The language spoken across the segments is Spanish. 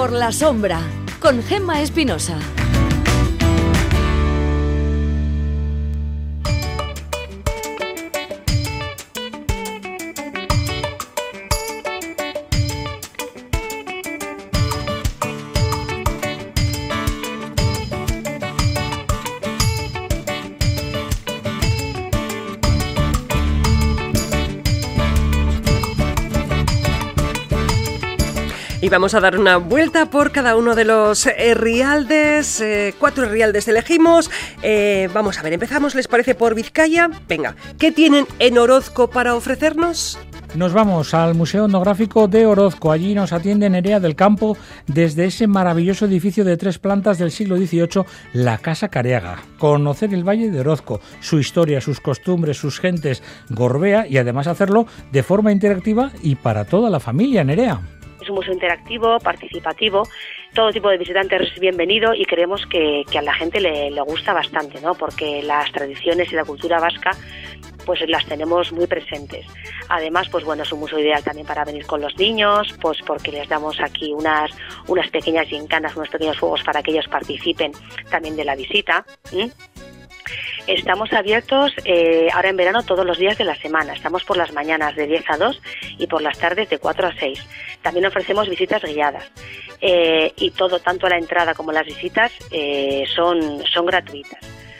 Por la sombra, con Gemma Espinosa. Y vamos a dar una vuelta por cada uno de los Rialdes. 4 Rialdes elegimos. Vamos a ver, empezamos, ¿les parece por Vizcaya? Venga, ¿qué tienen en Orozco para ofrecernos? Nos vamos al Museo Etnográfico de Orozco. Allí nos atiende Nerea del Campo desde ese maravilloso edificio de 3 plantas del siglo XVIII, la Casa Careaga. Conocer el Valle de Orozco, su historia, sus costumbres, sus gentes, Gorbea, y además hacerlo de forma interactiva y para toda la familia, Nerea. Es un museo interactivo, participativo, todo tipo de visitantes es bienvenido y creemos que a la gente le gusta bastante, ¿no? Porque las tradiciones y la cultura vasca pues las tenemos muy presentes. Además, pues bueno, es un museo ideal también para venir con los niños, pues porque les damos aquí unas pequeñas gincanas, unos pequeños juegos para que ellos participen también de la visita. Estamos abiertos ahora en verano todos los días de la semana. Estamos por las mañanas de 10 a 2 y por las tardes de 4 a 6. También ofrecemos visitas guiadas y todo, tanto la entrada como las visitas, son gratuitas.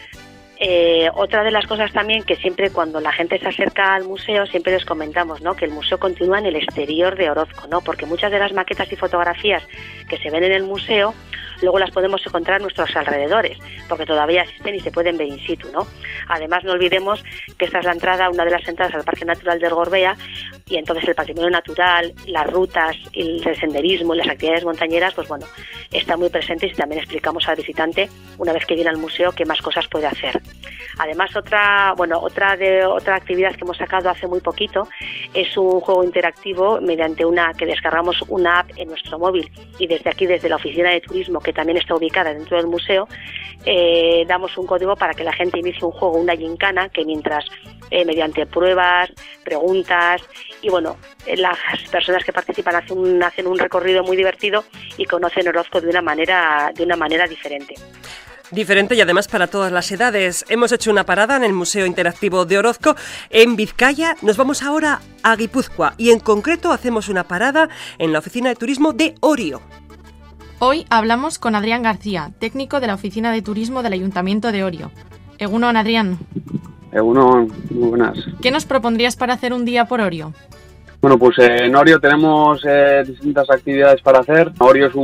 Otra de las cosas también que siempre cuando la gente se acerca al museo siempre les comentamos, ¿no? Que el museo continúa en el exterior de Orozco, ¿no? Porque muchas de las maquetas y fotografías que se ven en el museo luego las podemos encontrar en nuestros alrededores, porque todavía existen y se pueden ver in situ, ¿no? Además, no olvidemos que esta es la entrada, una de las entradas al Parque Natural del Gorbea, y entonces el patrimonio natural, las rutas, el senderismo y las actividades montañeras, pues bueno, están muy presentes y también explicamos al visitante, una vez que viene al museo, qué más cosas puede hacer. Además, otra actividad que hemos sacado hace muy poquito es un juego interactivo mediante que descargamos una app en nuestro móvil, y desde aquí, desde la oficina de turismo, que también está ubicada dentro del museo, damos un código para que la gente inicie un juego, una gincana, que mientras mediante pruebas, preguntas y bueno, las personas que participan hacen un recorrido muy divertido y conocen Orozco de una manera diferente. Diferente y además para todas las edades. Hemos hecho una parada en el Museo Interactivo de Orozco en Vizcaya. Nos vamos ahora a Guipúzcoa y en concreto hacemos una parada en la oficina de turismo de Orio. Hoy hablamos con Adrián García, técnico de la oficina de turismo del Ayuntamiento de Orio. Egunon, Adrián. Egunon, muy buenas. ¿Qué nos propondrías para hacer un día por Orio? Bueno, pues en Orio tenemos distintas actividades para hacer. Orio es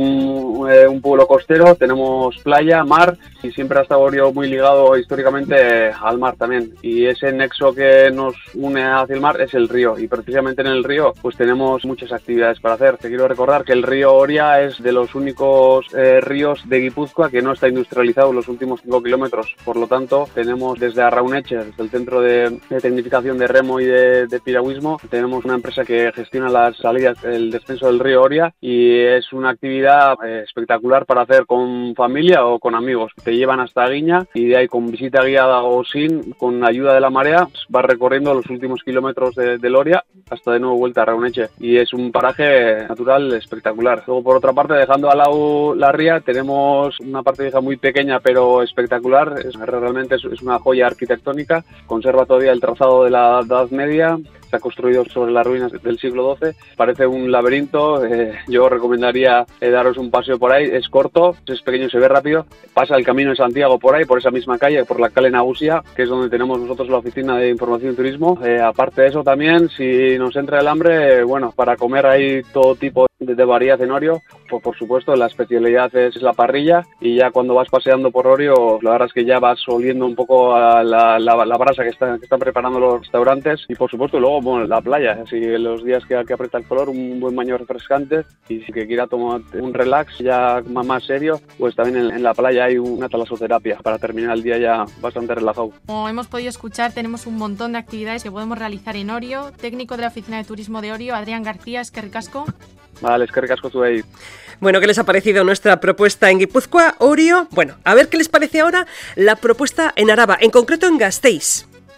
un pueblo costero, tenemos playa, mar, y siempre ha estado Orio muy ligado históricamente al mar también. Y ese nexo que nos une hacia el mar es el río, y precisamente en el río pues tenemos muchas actividades para hacer. Te quiero recordar que el río Oria es de los únicos ríos de Guipúzcoa que no está industrializado en los últimos 5 kilómetros. Por lo tanto, tenemos desde Arrauneche, desde el Centro de Tecnificación de Remo y de Piragüismo, tenemos una empresa que gestiona las salidas, el descenso del río Oria, y es una actividad espectacular para hacer con familia o con amigos. Te llevan hasta Guiña y de ahí, con visita guiada o sin, con ayuda de la marea, vas recorriendo los últimos kilómetros del Oria hasta de nuevo vuelta a Arrauneche, y es un paraje natural espectacular. Luego, por otra parte, dejando al lado la ría, tenemos una parte vieja muy pequeña pero espectacular. Realmente es una joya arquitectónica, conserva todavía el trazado de la Edad Media. Se ha construido sobre las ruinas del siglo XII, parece un laberinto. Yo recomendaría daros un paseo por ahí. Es corto, es pequeño, se ve rápido. Pasa el Camino de Santiago por ahí, por esa misma calle, por la calle Nagusia, que es donde tenemos nosotros la oficina de información y turismo. Aparte de eso, también, si nos entra el hambre, bueno, para comer hay todo tipo de variedad en Orio. Pues por supuesto, la especialidad es la parrilla, y ya cuando vas paseando por Orio, la verdad es que ya vas oliendo un poco a la brasa que están preparando los restaurantes. Y por supuesto, luego, bueno, la playa, así los días que aprieta el calor, un buen baño refrescante, y si que quiera tomar un relax ya más serio, pues también en la playa hay una talasoterapia para terminar el día ya bastante relajado. Como hemos podido escuchar, tenemos un montón de actividades que podemos realizar en Orio. Técnico de la Oficina de Turismo de Orio, Adrián García, eskerrik asko. Vale, eskerrik asko zuei. Bueno, ¿qué les ha parecido nuestra propuesta en Guipúzcoa, Orio? Bueno, a ver qué les parece ahora la propuesta en Araba, en concreto en Gasteiz.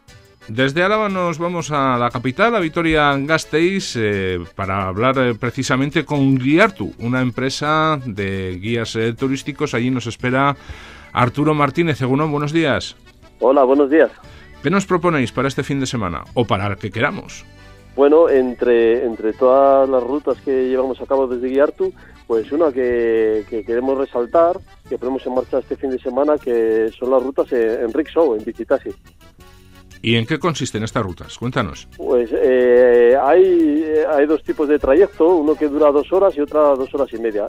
Desde Álava nos vamos a la capital, a Vitoria-Gasteiz, para hablar precisamente con Guiartu, una empresa de guías turísticos. Allí nos espera Arturo Martínez. Egunon, buenos días. Hola, buenos días. ¿Qué nos proponéis para este fin de semana? O para el que queramos. Bueno, entre todas las rutas que llevamos a cabo desde Guiartu, pues una que queremos resaltar, que ponemos en marcha este fin de semana, que son las rutas en rickshaw, en bicitaxi. ¿Y en qué consisten estas rutas? Cuéntanos. Pues hay dos tipos de trayecto, uno que dura 2 horas y otra 2 horas y media.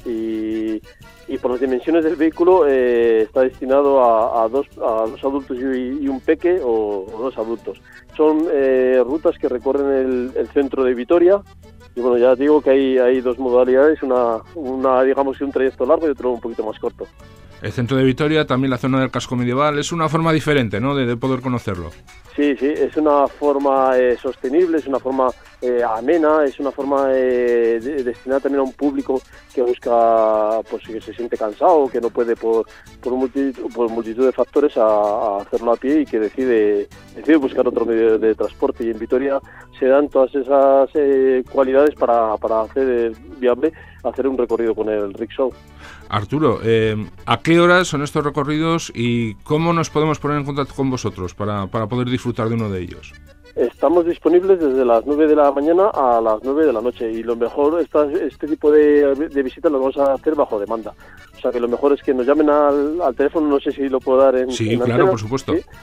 Y por las dimensiones del vehículo está destinado a dos adultos y un peque o 2 adultos. Son rutas que recorren el centro de Vitoria. Y bueno, ya digo que hay 2 modalidades, una digamos un trayecto largo y otro un poquito más corto. El centro de Vitoria, también la zona del casco medieval, es una forma diferente, ¿no?, de poder conocerlo. Sí, es una forma sostenible, es una forma amena, es una forma destinada también a un público que busca, pues que se siente cansado, que no puede por multitud de factores a hacerlo a pie y que decide buscar otro medio de transporte. Y en Vitoria se dan todas esas cualidades para hacer viable hacer un recorrido con el rickshaw. Arturo, ¿a qué horas son estos recorridos y cómo nos podemos poner en contacto con vosotros para poder disfrutar de uno de ellos? Estamos disponibles desde las 9 de la mañana a las 9 de la noche y lo mejor, este tipo de visitas lo vamos a hacer bajo demanda. O sea que lo mejor es que nos llamen al teléfono, no sé si lo puedo dar en claro, antena, por supuesto. ¿sí?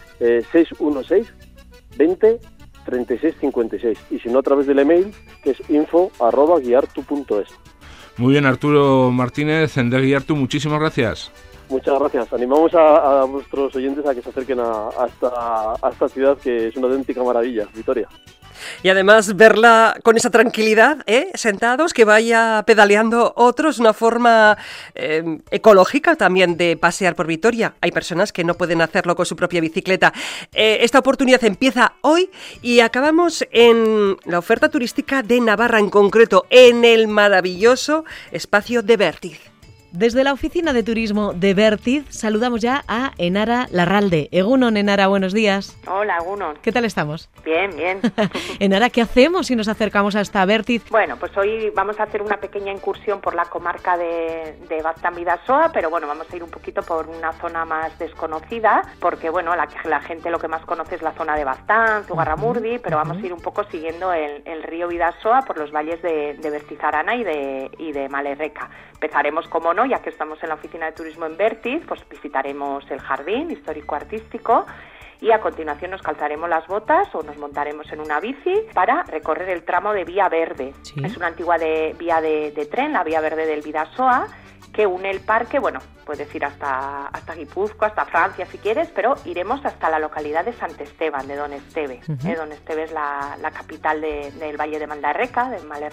616 20 36 56 y si no a través del email que es info@guiartu.es. Muy bien, Arturo Martínez, de Guiartu, muchísimas gracias. Muchas gracias. Animamos a vuestros oyentes a que se acerquen a esta ciudad que es una auténtica maravilla, Vitoria. Y además verla con esa tranquilidad, sentados, que vaya pedaleando otros, una forma ecológica también de pasear por Vitoria. Hay personas que no pueden hacerlo con su propia bicicleta. Esta oportunidad empieza hoy y acabamos en la oferta turística de Navarra, en concreto en el maravilloso espacio de Vértiz. Desde la oficina de turismo de Vértiz saludamos ya a Enara Larralde. Egunon, Enara, buenos días. Hola, Egunon. ¿Qué tal estamos? Bien. Enara, ¿qué hacemos si nos acercamos hasta Vértiz? Bueno, pues hoy vamos a hacer una pequeña incursión por la comarca de Baztán-Bidasoa, pero bueno, vamos a ir un poquito por una zona más desconocida, porque bueno, la gente lo que más conoce es la zona de Baztán, Zugarramurdi, pero vamos a ir un poco siguiendo el río Bidasoa por los valles de Bertizarana y de Malerreca. Empezaremos, como no, ya que estamos en la oficina de turismo en Vértiz, pues visitaremos el jardín histórico-artístico y a continuación nos calzaremos las botas o nos montaremos en una bici para recorrer el tramo de Vía Verde. ¿Sí? Es una antigua vía de tren, la Vía Verde del Bidasoa, que une el parque, bueno, puedes ir hasta Guipúzcoa, hasta Francia si quieres, pero iremos hasta la localidad de Sant Esteban, de Don Esteve. Don Esteve es la capital del Valle de Malerreca,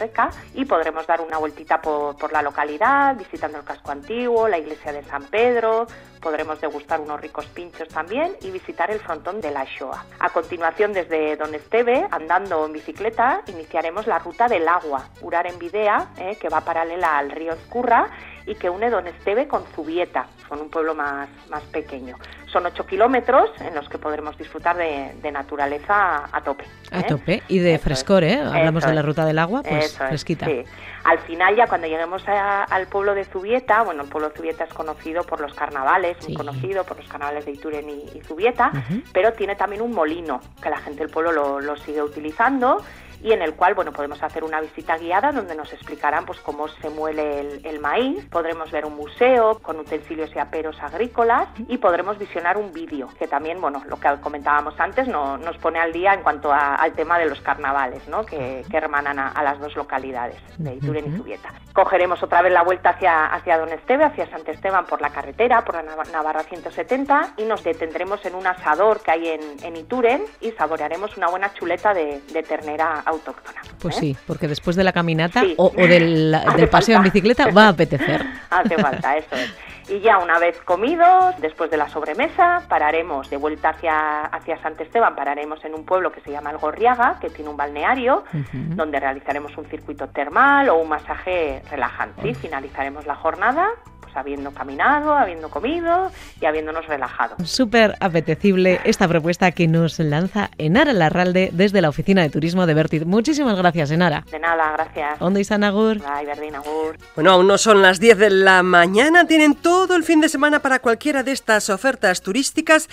y podremos dar una vueltita por la localidad, visitando el casco antiguo, la iglesia de San Pedro, podremos degustar unos ricos pinchos también y visitar el frontón de la Shoah. A continuación, desde Don Esteve, andando en bicicleta, iniciaremos la ruta del agua, Uraren-Bidea, que va paralela al río Ezcurra y que une Don Esteve con Zubieta, con un pueblo más pequeño. Son 8 kilómetros en los que podremos disfrutar de naturaleza a tope. A tope, y de frescor, Hablamos de la ruta del agua, pues fresquita. Sí. Al final, ya cuando lleguemos al pueblo de Zubieta, bueno, el pueblo de Zubieta es conocido por los carnavales, muy conocido por los carnavales de Ituren y Zubieta, pero tiene también un molino, que la gente del pueblo lo sigue utilizando, y en el cual, bueno, podemos hacer una visita guiada donde nos explicarán pues cómo se muele el maíz, podremos ver un museo con utensilios y aperos agrícolas y podremos visionar un vídeo, que también, bueno, lo que comentábamos antes nos pone al día en cuanto al tema de los carnavales, ¿no?, que hermanan a las dos localidades, de Ituren y Zubieta. Cogeremos otra vez la vuelta hacia Don Esteve, hacia Sant Esteban por la carretera, por la Navarra 170, y nos detendremos en un asador que hay en Ituren y saborearemos una buena chuleta de ternera autóctona. Pues sí, porque después de la caminata o del paseo en bicicleta va a apetecer. Hace falta, eso es. Y ya una vez comidos, después de la sobremesa, pararemos de vuelta hacia Sant Esteban, pararemos en un pueblo que se llama El Gorriaga, que tiene un balneario, donde realizaremos un circuito termal o un masaje relajante. Y finalizaremos la jornada habiendo caminado, habiendo comido y habiéndonos relajado. Súper apetecible esta propuesta que nos lanza Enara Larralde desde la Oficina de Turismo de Bertiz. Muchísimas gracias, Enara. De nada, gracias. Ondo izan agur. Bai, berdin agur. Bueno, aún no son las 10 de la mañana, tienen todo el fin de semana para cualquiera de estas ofertas turísticas